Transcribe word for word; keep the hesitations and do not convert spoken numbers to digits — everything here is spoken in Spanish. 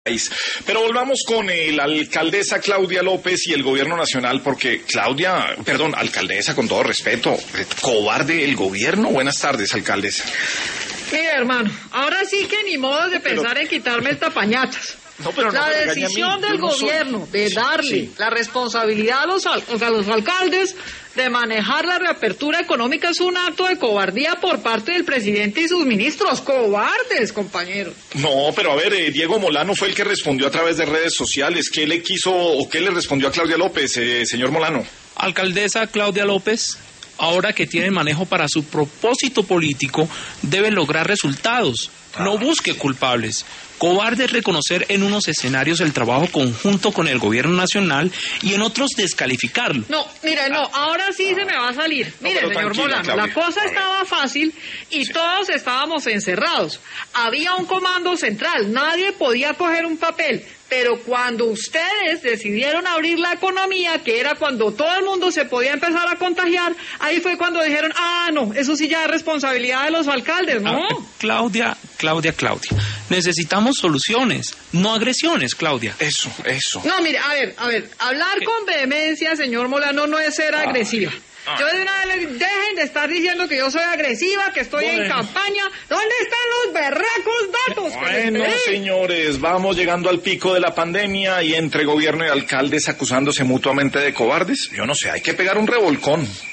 Pero volvamos con eh, la alcaldesa Claudia López y el gobierno nacional, porque Claudia, perdón, alcaldesa, con todo respeto, eh, cobarde el gobierno. Buenas tardes, alcaldesa. Mire, hermano, ahora sí que ni modo de pensar pero... en quitarme el tapañatas. No, pero no la decisión del no gobierno soy... de darle sí. la responsabilidad a los, a los alcaldes de manejar la reapertura económica es un acto de cobardía por parte del presidente y sus ministros. Cobardes, compañeros. No, pero a ver, eh, Diego Molano fue el que respondió a través de redes sociales. ¿Qué le quiso o qué le respondió a Claudia López, eh, señor Molano? Alcaldesa Claudia López, ahora que tiene manejo para su propósito político, debe lograr resultados. No busque culpables. Cobarde es reconocer en unos escenarios el trabajo conjunto con el gobierno nacional y en otros descalificarlo. No, mire, no, ahora sí se me va a salir. Mire, no, señor Molano, Claudia, la cosa estaba fácil y sí. todos estábamos encerrados. Había un comando central, nadie podía coger un papel. Pero cuando ustedes decidieron abrir la economía, que era cuando todo el mundo se podía empezar a contagiar, ahí fue cuando dijeron, ah, no, eso sí ya es responsabilidad de los alcaldes, ¿no? Ah, Claudia, Claudia, Claudia, necesitamos soluciones, no agresiones, Claudia. Eso, eso. No, mire, a ver, a ver, hablar ¿Qué? con vehemencia, señor Molano, no es ser ah. agresiva. Ah. Yo de una vez, dejen de estar diciendo que yo soy agresiva, que estoy bueno. en campaña. ¿Dónde están los berracos datos? Bueno, señores, vamos llegando al pico de la pandemia y entre gobierno y alcaldes acusándose mutuamente de cobardes. Yo no sé, hay que pegar un revolcón.